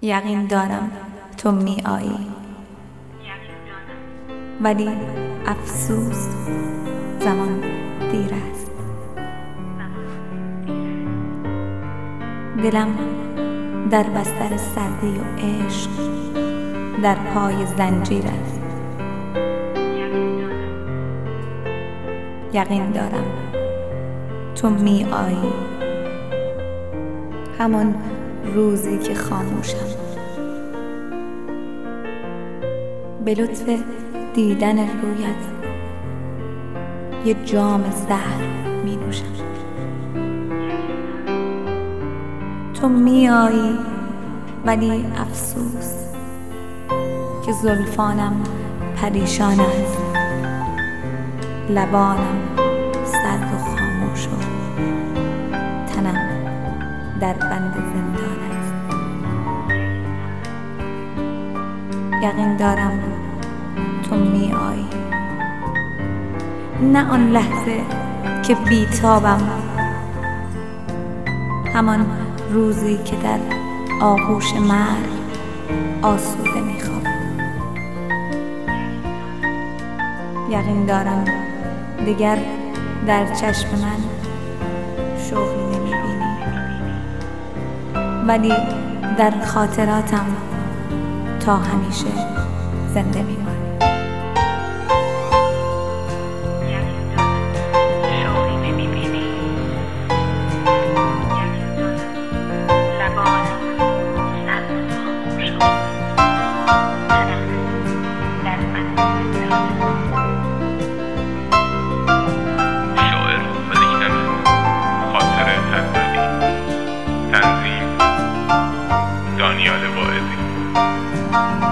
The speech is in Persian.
یقین دارم تو می آیی، ولی افسوس زمان دیر است. دلم در بستر سردی و عشق در پای زنجیر است. یقین دارم تو می آیی، همان روزی که خاموشم به لطف دیدن رویت یه جام زهر می نوشم. تو می آیی، ولی افسوس که زلفانم پریشان است، لبانم سرد و خاموش و تنم در بند زندان است. یقین دارم تو می آیی، نه آن لحظه که بیتابم، همان روزی که در آغوش مرگ آسوده می خوابم. یقین دارم دیگر در چشم من شوقی نمی بینی، ولی در خاطراتم تا همیشه زنده می مانی. تنظیم دانیال واعظی.